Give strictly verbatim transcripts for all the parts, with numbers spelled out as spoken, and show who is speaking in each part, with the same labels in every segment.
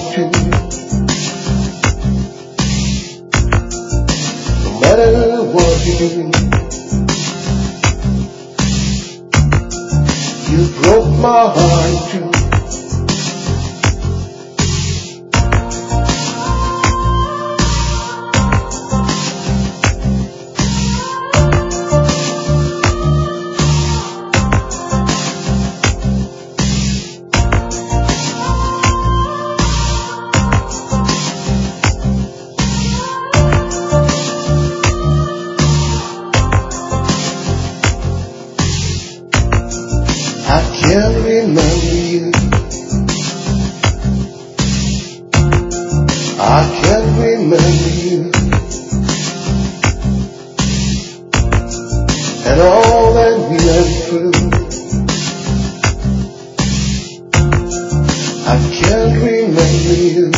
Speaker 1: to. No matter what you do, you broke my heart too. I can't remember you. I can't remember you. And all that we went through. I can't remember you.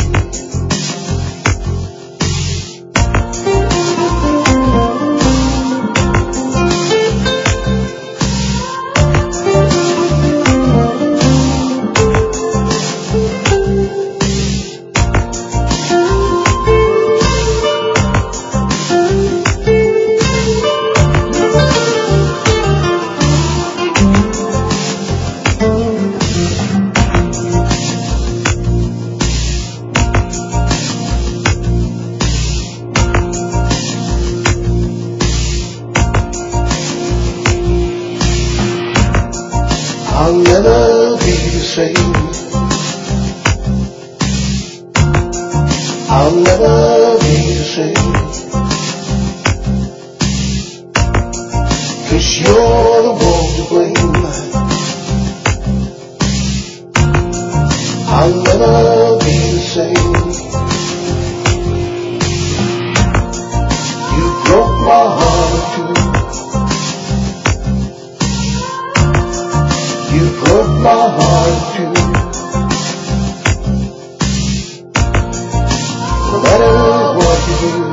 Speaker 1: I'll never be the same. I'll never be the same. 'Cause you're the one to blame. I'll never be the same. You broke my heart too. You broke my heart too. No matter what you do.